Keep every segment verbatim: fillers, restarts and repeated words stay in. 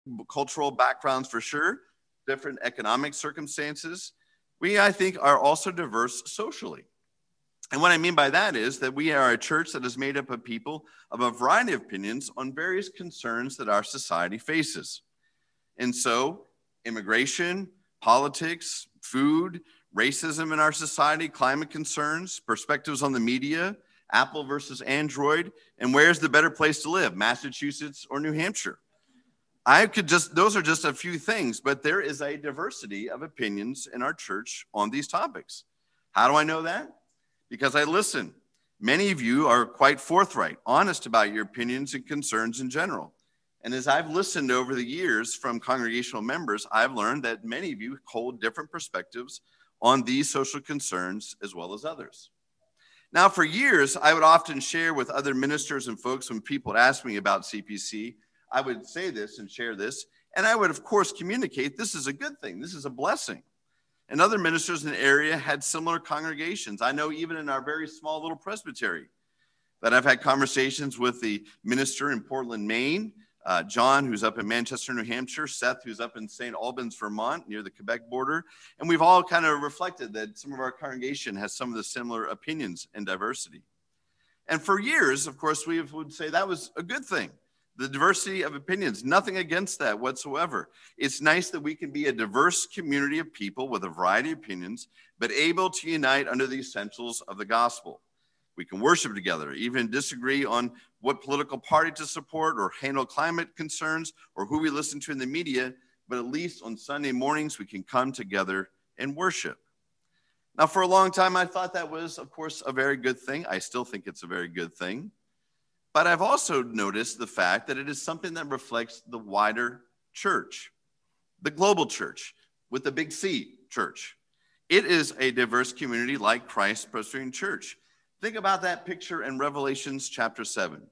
cultural backgrounds for sure, different economic circumstances. We, I think, are also diverse socially. And what I mean by that is that we are a church that is made up of people of a variety of opinions on various concerns that our society faces. And so, immigration, politics, food, racism in our society, climate concerns, perspectives on the media, Apple versus Android, and where's the better place to live, Massachusetts or New Hampshire? I could just, those are just a few things, but there is a diversity of opinions in our church on these topics. How do I know that? Because I listen. Many of you are quite forthright, honest about your opinions and concerns in general. And as I've listened over the years from congregational members, I've learned that many of you hold different perspectives on these social concerns as well as others. Now, for years, I would often share with other ministers and folks when people would ask me about C P C, I would say this and share this, and I would, of course, communicate this is a good thing. This is a blessing. And other ministers in the area had similar congregations. I know even in our very small little presbytery that I've had conversations with the minister in Portland, Maine, uh, John, who's up in Manchester, New Hampshire, Seth, who's up in Saint Albans, Vermont, near the Quebec border. And we've all kind of reflected that some of our congregation has some of the similar opinions and diversity. And for years, of course, we would say that was a good thing. The diversity of opinions, nothing against that whatsoever. It's nice that we can be a diverse community of people with a variety of opinions, but able to unite under the essentials of the gospel. We can worship together, even disagree on what political party to support or handle climate concerns or who we listen to in the media, but at least on Sunday mornings, we can come together and worship. Now, for a long time, I thought that was, of course, a very good thing. I still think it's a very good thing. But I've also noticed the fact that it is something that reflects the wider church, the global church, with the big C, church. It is a diverse community like Christ Presbyterian Church. Think about that picture in Revelations chapter seven.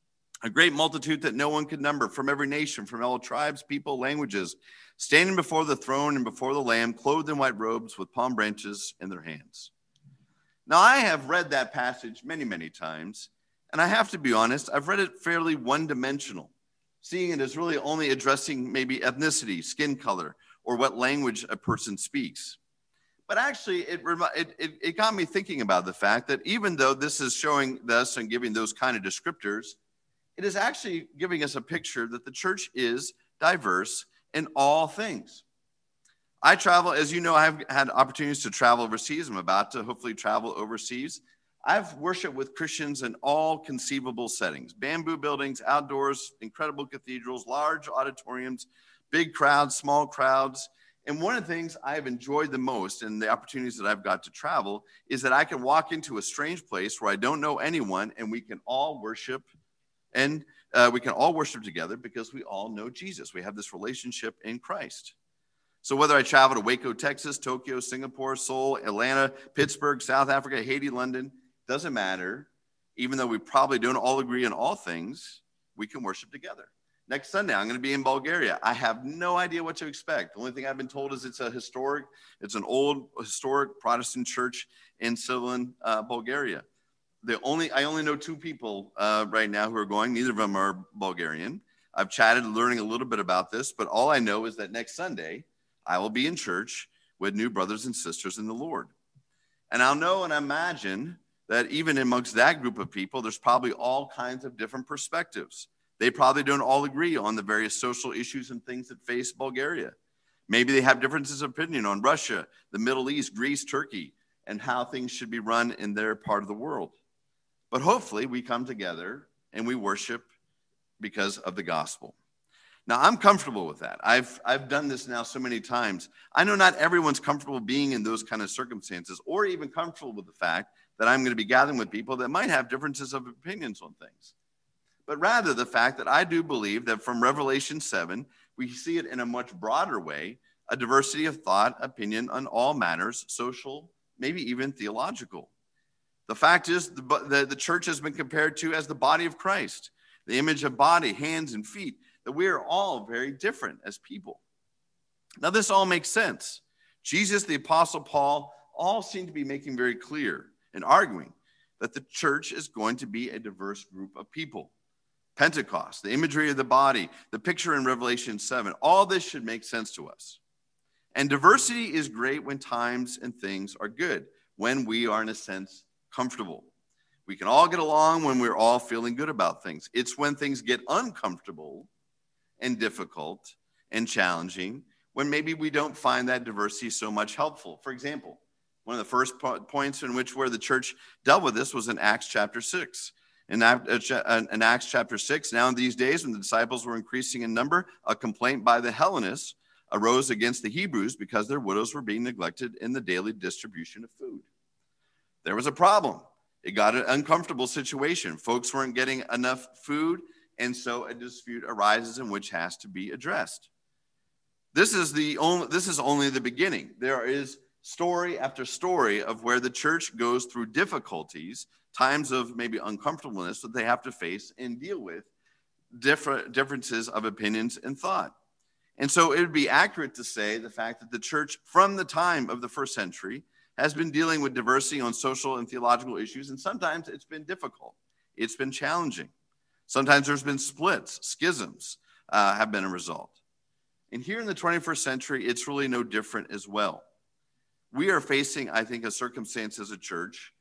A great multitude that no one could number from every nation, from all tribes, people, languages, standing before the throne and before the Lamb, clothed in white robes with palm branches in their hands. Now, I have read that passage many, many times. And I have to be honest, I've read it fairly one-dimensional, seeing it as really only addressing maybe ethnicity, skin color, or what language a person speaks. But actually, it, it, it got me thinking about the fact that even though this is showing this and giving those kind of descriptors, it is actually giving us a picture that the church is diverse in all things. I travel, as you know, I've had opportunities to travel overseas. I'm about to hopefully travel overseas. I've worshiped with Christians in all conceivable settings, bamboo buildings, outdoors, incredible cathedrals, large auditoriums, big crowds, small crowds. And one of the things I've enjoyed the most in the opportunities that I've got to travel is that I can walk into a strange place where I don't know anyone and we can all worship and uh, we can all worship together because we all know Jesus. We have this relationship in Christ. So whether I travel to Waco, Texas, Tokyo, Singapore, Seoul, Atlanta, Pittsburgh, South Africa, Haiti, London, doesn't matter. Even though we probably don't all agree on all things, we can worship together. Next Sunday, I'm going to be in Bulgaria. I have no idea what to expect. The only thing I've been told is it's a historic, it's an old historic Protestant church in Sivan, uh, Bulgaria. The only, I only know two people uh, right now who are going. Neither of them are Bulgarian. I've chatted, learning a little bit about this, but all I know is that next Sunday, I will be in church with new brothers and sisters in the Lord. And I'll know and imagine that even amongst that group of people, there's probably all kinds of different perspectives. They probably don't all agree on the various social issues and things that face Bulgaria. Maybe they have differences of opinion on Russia, the Middle East, Greece, Turkey, and how things should be run in their part of the world. But hopefully we come together and we worship because of the gospel. Now, I'm comfortable with that. I've, I've done this now so many times. I know not everyone's comfortable being in those kind of circumstances or even comfortable with the fact that I'm going to be gathering with people that might have differences of opinions on things. But rather the fact that I do believe that from Revelation seven, we see it in a much broader way, a diversity of thought, opinion on all matters, social, maybe even theological. The fact is the, the, the church has been compared to as the body of Christ, the image of body, hands and feet, that we are all very different as people. Now, this all makes sense. Jesus, the Apostle Paul, all seem to be making very clear and arguing that the church is going to be a diverse group of people. Pentecost, the imagery of the body, the picture in Revelation seven, all this should make sense to us. And diversity is great when times and things are good, when we are, in a sense, comfortable. We can all get along when we're all feeling good about things. It's when things get uncomfortable and difficult and challenging, when maybe we don't find that diversity so much helpful. For example, one of the first po- points in which where the church dealt with this was in Acts chapter six. In, in Acts chapter six, now in these days when the disciples were increasing in number, a complaint by the Hellenists arose against the Hebrews because their widows were being neglected in the daily distribution of food. There was a problem. It got an uncomfortable situation. Folks weren't getting enough food, and so a dispute arises in which has to be addressed. This is the only this is only the beginning. There is story after story of where the church goes through difficulties, times of maybe uncomfortableness that they have to face and deal with different differences of opinions and thought. And so it would be accurate to say the fact that the church from the time of the first century has been dealing with diversity on social and theological issues, and sometimes it's been difficult. It's been challenging. Sometimes there's been splits, schisms uh, have been a result. And here in the twenty-first century, it's really no different as well. We are facing, I think, a circumstance as a church,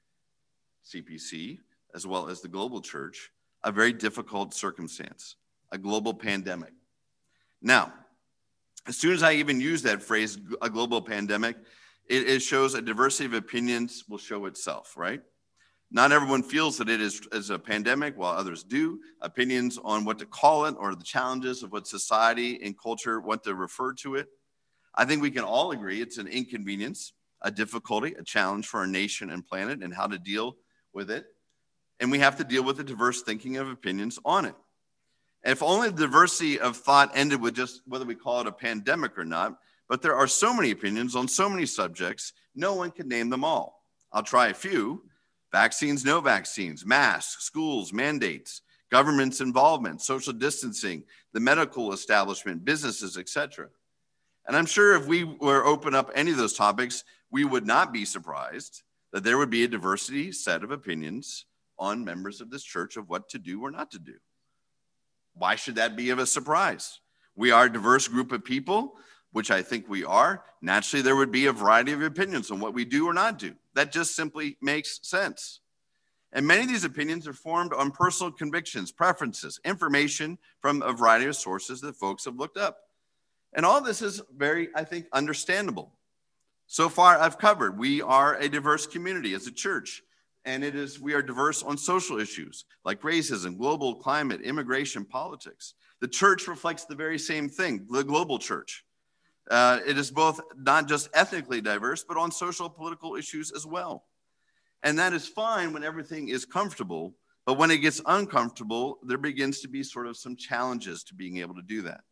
C P C, as well as the global church, a very difficult circumstance, a global pandemic. Now, as soon as I even use that phrase, a global pandemic, it, it shows a diversity of opinions will show itself, right? Not everyone feels that it is, is a pandemic, while others do. Opinions on what to call it or the challenges of what society and culture want to refer to it. I think we can all agree it's an inconvenience, a difficulty, a challenge for our nation and planet and how to deal with it. And we have to deal with the diverse thinking of opinions on it. If only the diversity of thought ended with just whether we call it a pandemic or not, but there are so many opinions on so many subjects, no one can name them all. I'll try a few. Vaccines, no vaccines, masks, schools, mandates, government's involvement, social distancing, the medical establishment, businesses, et cetera. And I'm sure if we were open up any of those topics, we would not be surprised that there would be a diversity set of opinions on members of this church of what to do or not to do. Why should that be of a surprise? We are a diverse group of people, which I think we are. Naturally, there would be a variety of opinions on what we do or not do. That just simply makes sense. And many of these opinions are formed on personal convictions, preferences, information from a variety of sources that folks have looked up. And all this is very, I think, understandable. So far, I've covered, we are a diverse community as a church. And it is, we are diverse on social issues like racism, global climate, immigration, politics. The church reflects the very same thing, the global church. Uh, it is both not just ethnically diverse, but on social political issues as well. And that is fine when everything is comfortable, but when it gets uncomfortable, there begins to be sort of some challenges to being able to do that.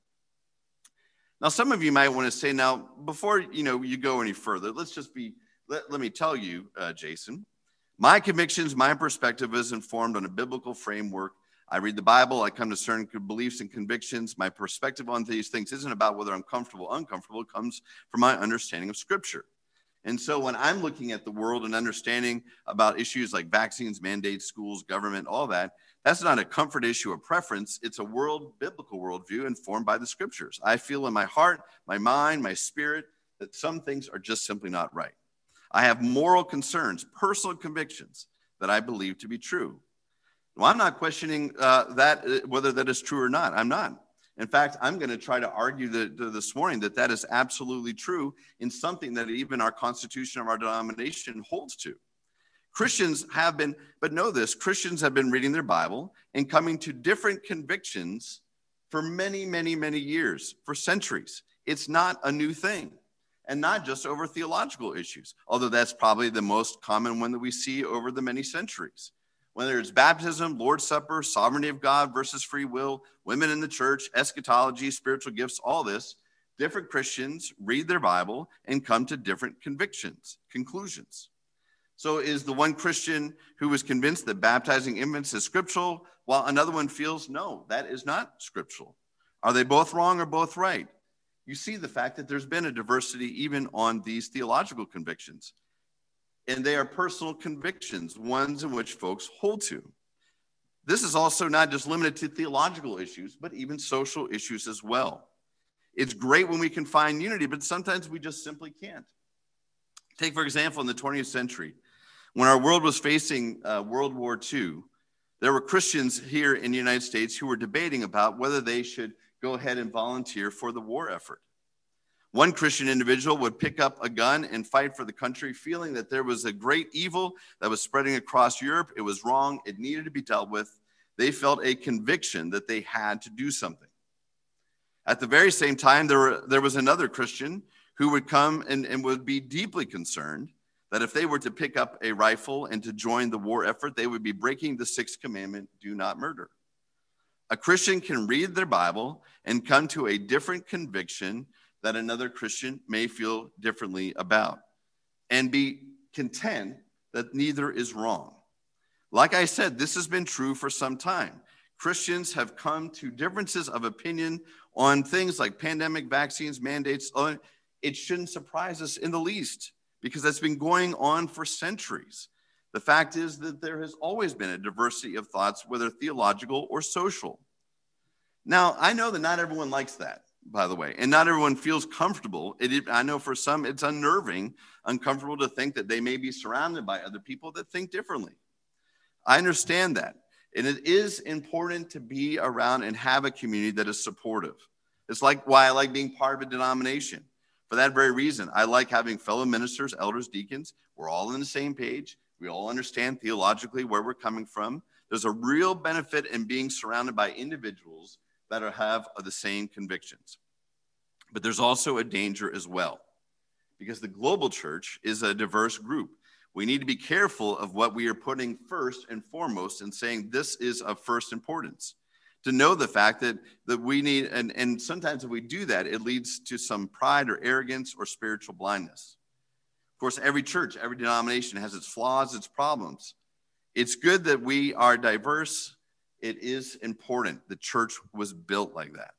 Now, some of you might want to say, now, before you know you go any further, let's just be, let, let me tell you, uh, Jason, my convictions, my perspective is informed on a biblical framework. I read the Bible, I come to certain beliefs and convictions. My perspective on these things isn't about whether I'm comfortable or uncomfortable. It comes from my understanding of Scripture. And so when I'm looking at the world and understanding about issues like vaccines, mandates, schools, government, all that, that's not a comfort issue or preference. It's a world, biblical worldview informed by the Scriptures. I feel in my heart, my mind, my spirit, that some things are just simply not right. I have moral concerns, personal convictions that I believe to be true. Well, I'm not questioning uh, that, whether that is true or not. I'm not. In fact, I'm going to try to argue that, this morning that that is absolutely true in something that even our constitution of our denomination holds to. Christians have been, but know this, Christians have been reading their Bible and coming to different convictions for many, many, many years, for centuries. It's not a new thing. And not just over theological issues, although that's probably the most common one that we see over the many centuries. Whether it's baptism, Lord's Supper, sovereignty of God versus free will, women in the church, eschatology, spiritual gifts, all this, different Christians read their Bible and come to different convictions, conclusions. So is the one Christian who is convinced that baptizing infants is scriptural, while another one feels, no, that is not scriptural? Are they both wrong or both right? You see the fact that there's been a diversity even on these theological convictions. And they are personal convictions, ones in which folks hold to. This is also not just limited to theological issues, but even social issues as well. It's great when we can find unity, but sometimes we just simply can't. Take, for example, in the twentieth century, when our world was facing uh, World War Two, there were Christians here in the United States who were debating about whether they should go ahead and volunteer for the war effort. One Christian individual would pick up a gun and fight for the country, feeling that there was a great evil that was spreading across Europe. It was wrong. It needed to be dealt with. They felt a conviction that they had to do something. At the very same time, there, were, there was another Christian who would come and, and would be deeply concerned that if they were to pick up a rifle and to join the war effort, they would be breaking the sixth commandment, do not murder. A Christian can read their Bible and come to a different conviction that another Christian may feel differently about, and be content that neither is wrong. Like I said, this has been true for some time. Christians have come to differences of opinion on things like pandemic, vaccines, mandates. It shouldn't surprise us in the least, because that's been going on for centuries. The fact is that there has always been a diversity of thoughts, whether theological or social. Now, I know that not everyone likes that, by the way, and not everyone feels comfortable. It, I know for some it's unnerving, uncomfortable to think that they may be surrounded by other people that think differently. I understand that, and it is important to be around and have a community that is supportive. It's like why I like being part of a denomination. For that very reason, I like having fellow ministers, elders, deacons. We're all on the same page. We all understand theologically where we're coming from. There's a real benefit in being surrounded by individuals that are, have the same convictions. But there's also a danger as well, because the global church is a diverse group. We need to be careful of what we are putting first and foremost and saying this is of first importance. To know the fact that, that we need, and, and sometimes if we do that, it leads to some pride or arrogance or spiritual blindness. Of course, every church, every denomination has its flaws, its problems. It's good that we are diverse. It is important. The church was built like that.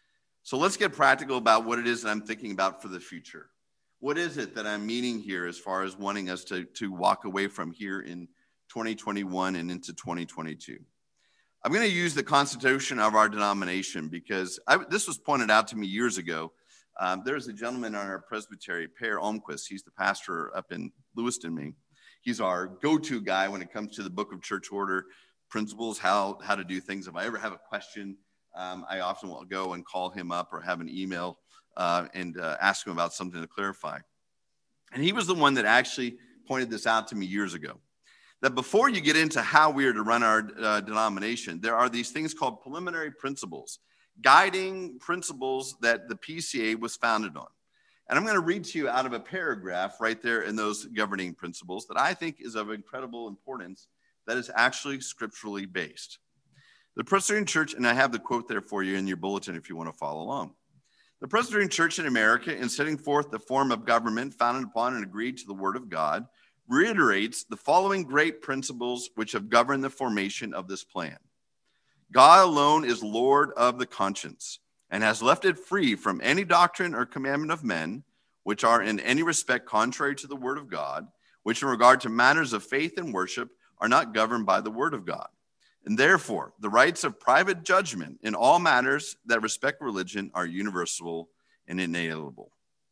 So let's get practical about what it is that I'm thinking about for the future. What is it that I'm meaning here as far as wanting us to, to walk away from here in twenty twenty-one and into twenty twenty-two? I'm going to use the constitution of our denomination because I, this was pointed out to me years ago. Um, there's a gentleman on our presbytery, Per Almquist. He's the pastor up in Lewiston, Maine. He's our go-to guy when it comes to the Book of Church Order principles, how, how to do things. If I ever have a question, um, I often will go and call him up or have an email uh, and uh, ask him about something to clarify. And he was the one that actually pointed this out to me years ago, that before you get into how we are to run our uh, denomination, there are these things called preliminary principles, guiding principles that the P C A was founded on. And I'm going to read to you out of a paragraph right there in those governing principles that I think is of incredible importance, that is actually scripturally based. The Presbyterian Church, and I have the quote there for you in your bulletin if you want to follow along. The Presbyterian Church in America, in setting forth the form of government founded upon and agreed to the Word of God, reiterates the following great principles which have governed the formation of this plan. God alone is Lord of the conscience and has left it free from any doctrine or commandment of men, which are in any respect contrary to the Word of God, which in regard to matters of faith and worship are not governed by the Word of God. And therefore, the rights of private judgment in all matters that respect religion are universal and inalienable.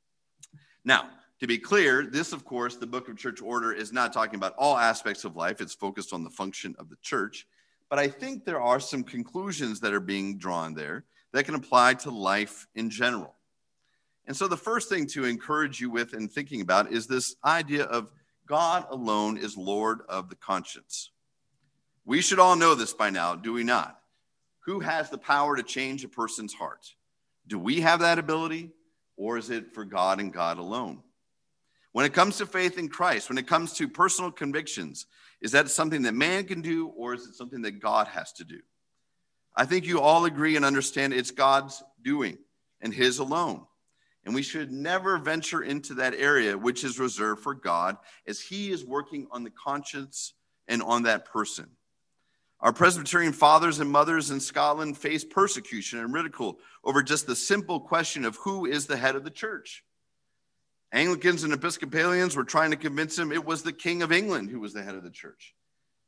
Now, to be clear, this, of course, the Book of Church Order is not talking about all aspects of life. It's focused on the function of the church. But I think there are some conclusions that are being drawn there that can apply to life in general. And so the first thing to encourage you with and thinking about is this idea of God alone is Lord of the conscience. We should all know this by now, do we not? Who has the power to change a person's heart? Do we have that ability, or is it for God and God alone? When it comes to faith in Christ, when it comes to personal convictions, is that something that man can do, or is it something that God has to do? I think you all agree and understand it's God's doing and his alone. And we should never venture into that area which is reserved for God, as he is working on the conscience and on that person. Our Presbyterian fathers and mothers in Scotland faced persecution and ridicule over just the simple question of who is the head of the church. Anglicans and Episcopalians were trying to convince him it was the King of England who was the head of the church.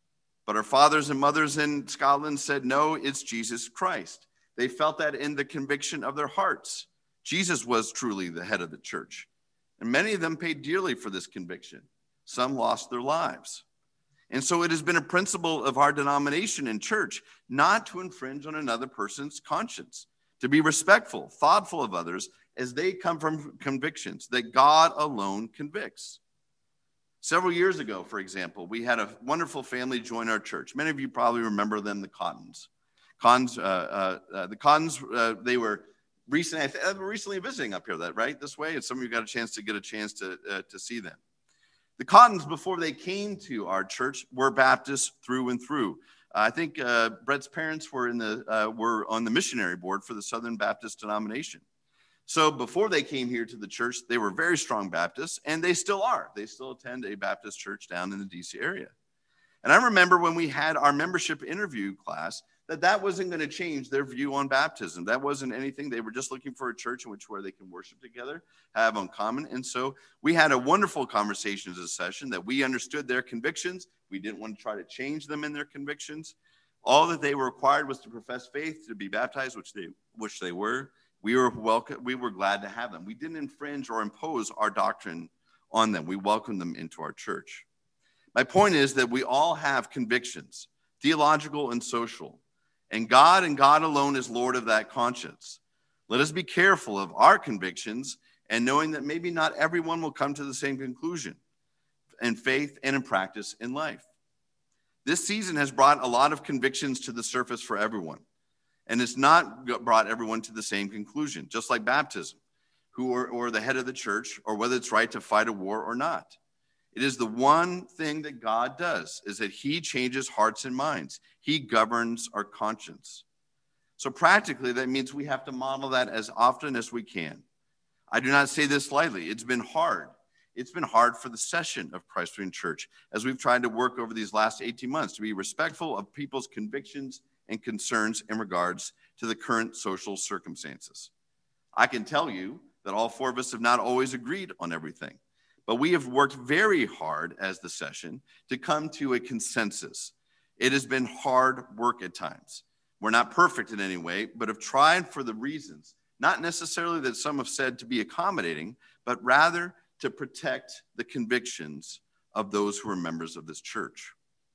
But our fathers and mothers in Scotland said, no, it's Jesus Christ. They felt that in the conviction of their hearts. Jesus was truly the head of the church. And many of them paid dearly for this conviction. Some lost their lives. And so it has been a principle of our denomination and church not to infringe on another person's conscience, to be respectful, thoughtful of others as they come from convictions that God alone convicts. Several years ago, for example, we had a wonderful family join our church. Many of you probably remember them, the Cottons. Cottons, uh, uh, uh, the Cottons, uh, they were recently, I th- recently visiting up here, that right this way, and some of you got a chance to get a chance to uh, to see them. The Cottons, before they came to our church, were Baptists through and through. Uh, I think uh, Brett's parents were in the uh, were on the missionary board for the Southern Baptist denomination. So before they came here to the church, they were very strong Baptists, and they still are. They still attend a Baptist church down in the D C area. And I remember when we had our membership interview class, that that wasn't going to change their view on baptism. That wasn't anything. They were just looking for a church in which where they can worship together, have in common. And so we had a wonderful conversation as a session that we understood their convictions. We didn't want to try to change them in their convictions. All that they were required was to profess faith, to be baptized, which they which they were. We were welcome. We were glad to have them. We didn't infringe or impose our doctrine on them. We welcomed them into our church. My point is that we all have convictions, theological and social, and God and God alone is Lord of that conscience. Let us be careful of our convictions and knowing that maybe not everyone will come to the same conclusion in faith and in practice in life. This season has brought a lot of convictions to the surface for everyone. And it's not brought everyone to the same conclusion, just like baptism, who are, or the head of the church, or whether it's right to fight a war or not. It is the one thing that God does, is that he changes hearts and minds. He governs our conscience. So practically, that means we have to model that as often as we can. I do not say this lightly. It's been hard. It's been hard for the session of Christ Lutheran Church as we've tried to work over these last eighteen months to be respectful of people's convictions and concerns in regards to the current social circumstances. I can tell you that all four of us have not always agreed on everything, but we have worked very hard as the session to come to a consensus. It has been hard work at times. We're not perfect in any way, but have tried for the reasons, not necessarily that some have said to be accommodating, but rather to protect the convictions of those who are members of this church.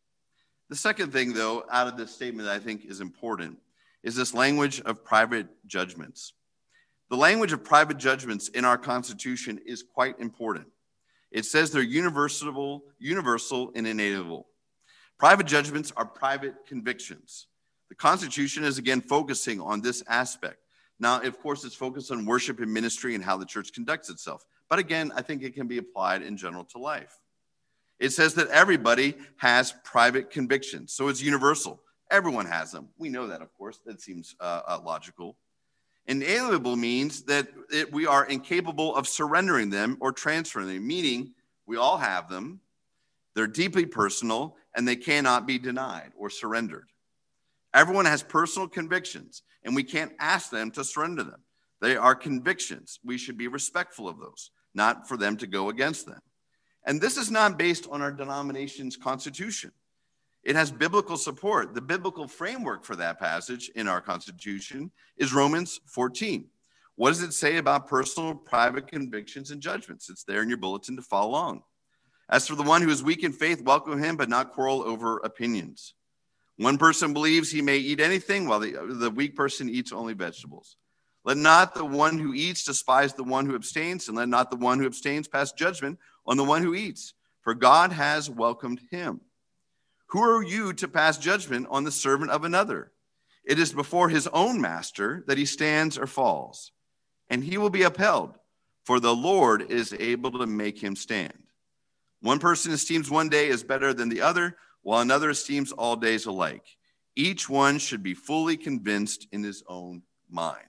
The second thing, though, out of this statement that I think is important is this language of private judgments. The language of private judgments in our Constitution is quite important. It says they're universal, universal and inalienable. Private judgments are private convictions. The Constitution is, again, focusing on this aspect. Now, of course, it's focused on worship and ministry and how the church conducts itself. But again, I think it can be applied in general to life. It says that everybody has private convictions, so it's universal. Everyone has them. We know that, of course. That seems uh, uh, logical. Inalienable means that it, we are incapable of surrendering them or transferring them, meaning we all have them. They're deeply personal, and they cannot be denied or surrendered. Everyone has personal convictions, and we can't ask them to surrender them. They are convictions. We should be respectful of those, not for them to go against them. And this is not based on our denomination's constitution. It has biblical support. The biblical framework for that passage in our Constitution is Romans fourteen. What does it say about personal, private convictions and judgments? It's there in your bulletin to follow along. As for the one who is weak in faith, welcome him, but not quarrel over opinions. One person believes he may eat anything, while the, the weak person eats only vegetables. Let not the one who eats despise the one who abstains, and let not the one who abstains pass judgment on the one who eats, for God has welcomed him. Who are you to pass judgment on the servant of another? It is before his own master that he stands or falls, and he will be upheld, for the Lord is able to make him stand. One person esteems one day as better than the other, while another esteems all days alike. Each one should be fully convinced in his own mind.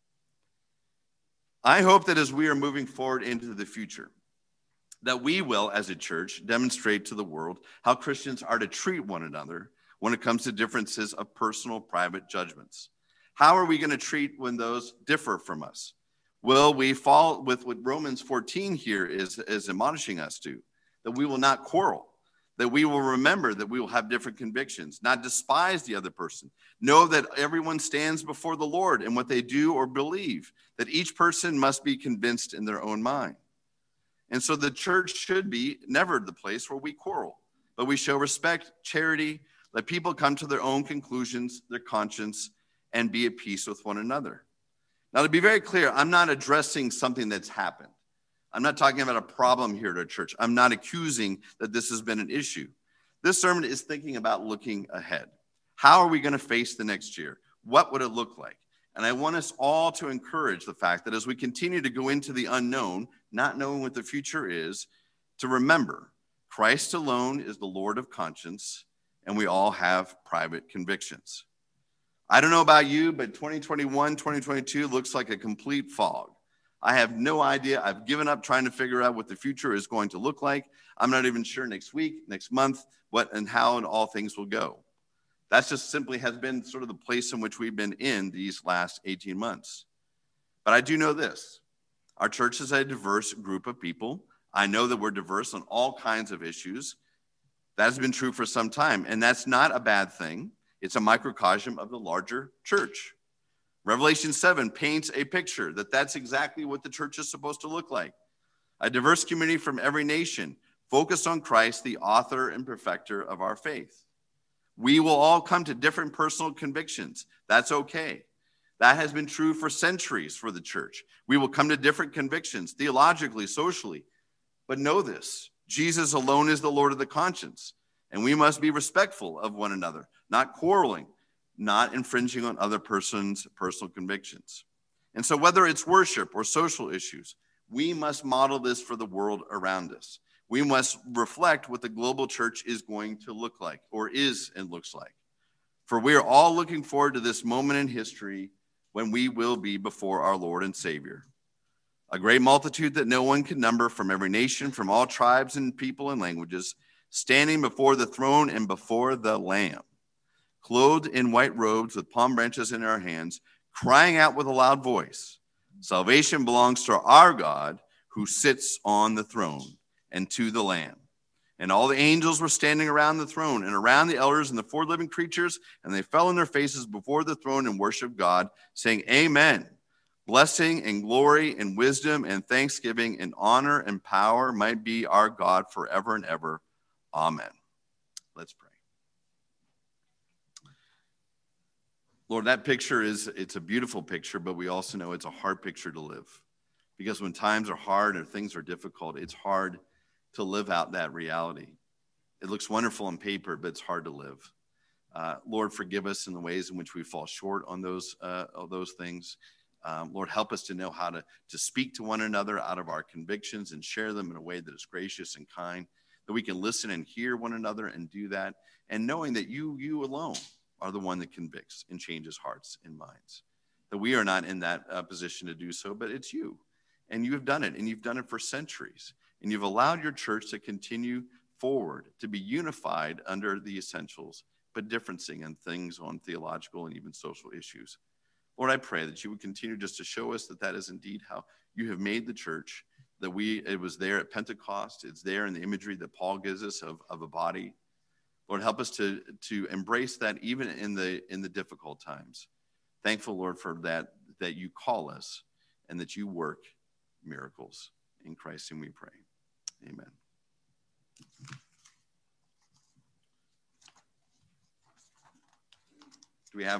I hope that as we are moving forward into the future, that we will, as a church, demonstrate to the world how Christians are to treat one another when it comes to differences of personal, private judgments. How are we going to treat when those differ from us? Will we fall with what Romans fourteen here is, is admonishing us to, that we will not quarrel, that we will remember that we will have different convictions, not despise the other person. Know that everyone stands before the Lord in what they do or believe, that each person must be convinced in their own mind. And so the church should be never the place where we quarrel, but we show respect, charity, let people come to their own conclusions, their conscience, and be at peace with one another. Now, to be very clear, I'm not addressing something that's happened. I'm not talking about a problem here at our church. I'm not accusing that this has been an issue. This sermon is thinking about looking ahead. How are we going to face the next year? What would it look like? And I want us all to encourage the fact that as we continue to go into the unknown, not knowing what the future is, to remember Christ alone is the Lord of conscience, and we all have private convictions. I don't know about you, but twenty twenty-one, twenty twenty-two looks like a complete fog. I have no idea. I've given up trying to figure out what the future is going to look like. I'm not even sure next week, next month, what and how and all things will go. That's just simply has been sort of the place in which we've been in these last eighteen months. But I do know this. Our church is a diverse group of people. I know that we're diverse on all kinds of issues. That has been true for some time, and that's not a bad thing. It's a microcosm of the larger church. Revelation seven paints a picture that that's exactly what the church is supposed to look like. A diverse community from every nation, focused on Christ, the author and perfecter of our faith. We will all come to different personal convictions. That's okay. That has been true for centuries for the church. We will come to different convictions, theologically, socially. But know this, Jesus alone is the Lord of the conscience, and we must be respectful of one another, not quarreling, not infringing on other person's personal convictions. And so whether it's worship or social issues, we must model this for the world around us. We must reflect what the global church is going to look like, or is and looks like. For we are all looking forward to this moment in history when we will be before our Lord and Savior. A great multitude that no one can number, from every nation, from all tribes and people and languages, standing before the throne and before the Lamb, clothed in white robes with palm branches in our hands, crying out with a loud voice, "Salvation belongs to our God who sits on the throne and to the Lamb." And all the angels were standing around the throne and around the elders and the four living creatures, and they fell on their faces before the throne and worshiped God, saying, "Amen. Blessing and glory and wisdom and thanksgiving and honor and power might be our God forever and ever. Amen." Let's pray. Lord, that picture is, it's a beautiful picture, but we also know it's a hard picture to live. Because when times are hard and things are difficult, it's hard to live out that reality. It looks wonderful on paper, but it's hard to live. Uh, Lord, forgive us in the ways in which we fall short on those, uh, of those things. Um, Lord, help us to know how to, to speak to one another out of our convictions and share them in a way that is gracious and kind, that we can listen and hear one another and do that, and knowing that you, you alone are the one that convicts and changes hearts and minds. That we are not in that uh, position to do so, but it's you. And you have done it, and you've done it for centuries. And you've allowed your church to continue forward, to be unified under the essentials, but differencing in things on theological and even social issues. Lord, I pray that you would continue just to show us that that is indeed how you have made the church, that we it was there at Pentecost. It's there in the imagery that Paul gives us of, of a body. Lord, help us to, to embrace that even in the in the difficult times. Thankful, Lord, for that, that you call us and that you work miracles. In Christ's name we pray. Amen. Do we have